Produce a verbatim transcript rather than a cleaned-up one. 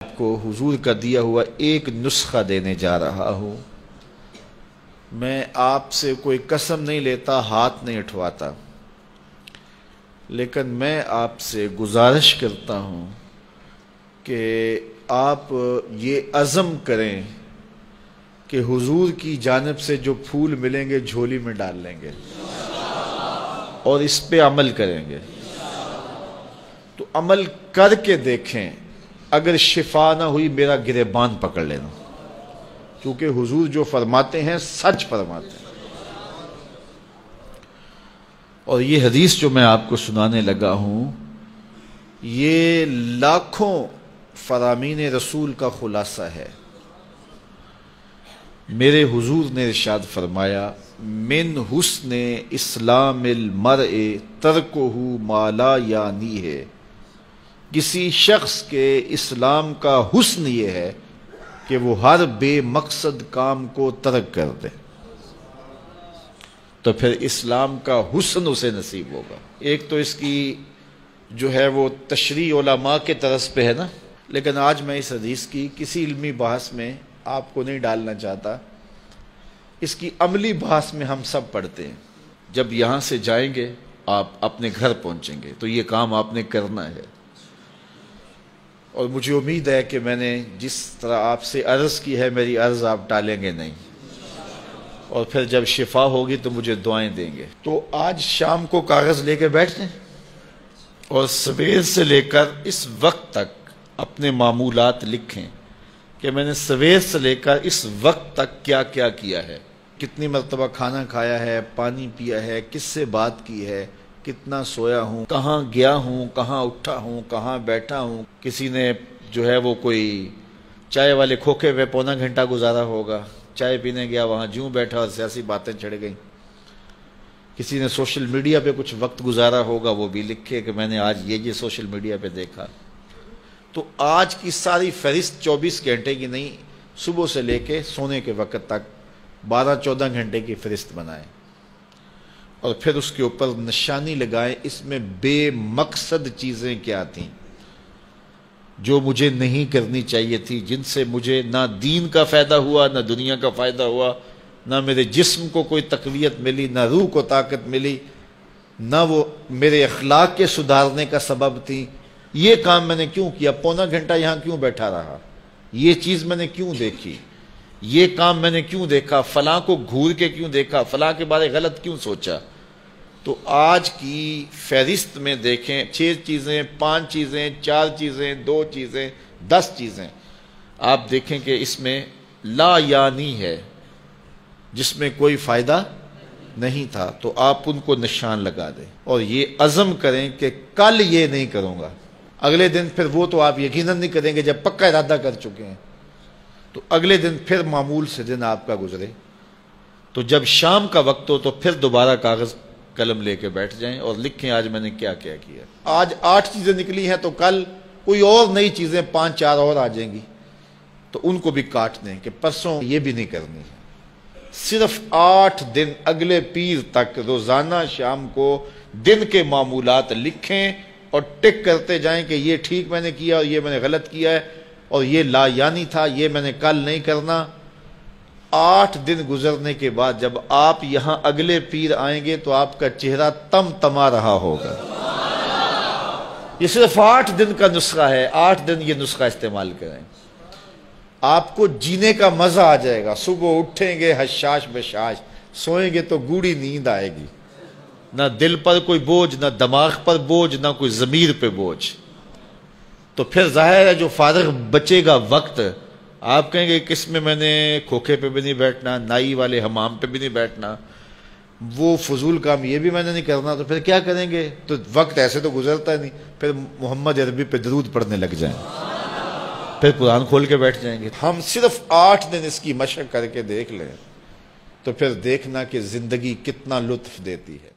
آپ کو حضور کا دیا ہوا ایک نسخہ دینے جا رہا ہوں۔ میں آپ سے کوئی قسم نہیں لیتا، ہاتھ نہیں اٹھواتا، لیکن میں آپ سے گزارش کرتا ہوں کہ آپ یہ عزم کریں کہ حضور کی جانب سے جو پھول ملیں گے جھولی میں ڈال لیں گے اور اس پہ عمل کریں گے۔ تو عمل کر کے دیکھیں، اگر شفا نہ ہوئی میرا گریبان پکڑ لینا، کیونکہ حضور جو فرماتے ہیں سچ فرماتے ہیں۔ اور یہ حدیث جو میں آپ کو سنانے لگا ہوں، یہ لاکھوں فرامین رسول کا خلاصہ ہے۔ میرے حضور نے ارشاد فرمایا، من حسن اسلام المرء ترکہ ما لا یعنی ہے، کسی شخص کے اسلام کا حسن یہ ہے کہ وہ ہر بے مقصد کام کو ترک کر دے، تو پھر اسلام کا حسن اسے نصیب ہوگا۔ ایک تو اس کی جو ہے وہ تشریح علماء کے طرز پہ ہے نا، لیکن آج میں اس حدیث کی کسی علمی بحث میں آپ کو نہیں ڈالنا چاہتا، اس کی عملی بحث میں ہم سب پڑھتے ہیں۔ جب یہاں سے جائیں گے آپ اپنے گھر پہنچیں گے تو یہ کام آپ نے کرنا ہے، اور مجھے امید ہے کہ میں نے جس طرح آپ سے عرض کی ہے میری عرض آپ ٹالیں گے نہیں، اور پھر جب شفا ہوگی تو مجھے دعائیں دیں گے۔ تو آج شام کو کاغذ لے کے بیٹھ جائیں اور سویر سے لے کر اس وقت تک اپنے معمولات لکھیں کہ میں نے سویر سے لے کر اس وقت تک کیا کیا کیا ہے، کتنی مرتبہ کھانا کھایا ہے، پانی پیا ہے، کس سے بات کی ہے، کتنا سویا ہوں، کہاں گیا ہوں، کہاں اٹھا ہوں، کہاں بیٹھا ہوں۔ کسی نے جو ہے وہ کوئی چائے والے کھوکھے پہ پونا گھنٹہ گزارا ہوگا، چائے پینے گیا وہاں جوں بیٹھا اور سیاسی باتیں چڑھ گئیں۔ کسی نے سوشل میڈیا پہ کچھ وقت گزارا ہوگا، وہ بھی لکھے کہ میں نے آج یہ یہ سوشل میڈیا پہ دیکھا۔ تو آج کی ساری فہرست چوبیس گھنٹے کی نہیں، صبح سے لے کے سونے کے وقت تک بارہ چودہ گھنٹے کی فہرست بنائیں، اور پھر اس کے اوپر نشانی لگائیں اس میں بے مقصد چیزیں کیا تھیں جو مجھے نہیں کرنی چاہیے تھی، جن سے مجھے نہ دین کا فائدہ ہوا، نہ دنیا کا فائدہ ہوا، نہ میرے جسم کو کوئی تقویت ملی، نہ روح کو طاقت ملی، نہ وہ میرے اخلاق کے سدھارنے کا سبب تھی۔ یہ کام میں نے کیوں کیا؟ پونا گھنٹہ یہاں کیوں بیٹھا رہا؟ یہ چیز میں نے کیوں دیکھی؟ یہ کام میں نے کیوں دیکھا؟ فلاں کو گھور کے کیوں دیکھا؟ فلاں کے بارے غلط کیوں سوچا؟ تو آج کی فہرست میں دیکھیں، چھ چیزیں، پانچ چیزیں، چار چیزیں، دو چیزیں، دس چیزیں، آپ دیکھیں کہ اس میں لا یعنی ہے، جس میں کوئی فائدہ نہیں تھا، تو آپ ان کو نشان لگا دیں اور یہ عزم کریں کہ کل یہ نہیں کروں گا۔ اگلے دن پھر وہ تو آپ یقیناً نہیں کریں گے جب پکا ارادہ کر چکے ہیں، تو اگلے دن پھر معمول سے دن آپ کا گزرے، تو جب شام کا وقت ہو تو پھر دوبارہ کاغذ قلم لے کے بیٹھ جائیں اور لکھیں آج میں نے کیا کیا کیا۔ آج آٹھ چیزیں نکلی ہیں تو کل کوئی اور نئی چیزیں پانچ چار اور آ جائیں گی، تو ان کو بھی کاٹ دیں کہ پرسوں یہ بھی نہیں کرنی ہے۔ صرف آٹھ دن اگلے پیر تک روزانہ شام کو دن کے معمولات لکھیں اور ٹک کرتے جائیں کہ یہ ٹھیک میں نے کیا اور یہ میں نے غلط کیا ہے، اور یہ لا یعنی تھا، یہ میں نے کل نہیں کرنا۔ آٹھ دن گزرنے کے بعد جب آپ یہاں اگلے پیر آئیں گے تو آپ کا چہرہ تم تما رہا ہوگا۔ یہ صرف آٹھ دن کا نسخہ ہے، آٹھ دن یہ نسخہ استعمال کریں، آپ کو جینے کا مزہ آ جائے گا۔ صبح اٹھیں گے حشاش بشاش، سوئیں گے تو گوڑی نیند آئے گی، نہ دل پر کوئی بوجھ، نہ دماغ پر بوجھ، نہ کوئی ضمیر پہ بوجھ۔ تو پھر ظاہر ہے جو فارغ بچے گا وقت، آپ کہیں گے کس میں میں نے کھوکھے پہ بھی نہیں بیٹھنا، نائی والے حمام پہ بھی نہیں بیٹھنا، وہ فضول کام یہ بھی میں نے نہیں کرنا، تو پھر کیا کریں گے؟ تو وقت ایسے تو گزرتا نہیں، پھر محمد عربی پہ درود پڑھنے لگ جائیں، پھر قرآن کھول کے بیٹھ جائیں گے۔ ہم صرف آٹھ دن اس کی مشق کر کے دیکھ لیں تو پھر دیکھنا کہ زندگی کتنا لطف دیتی ہے۔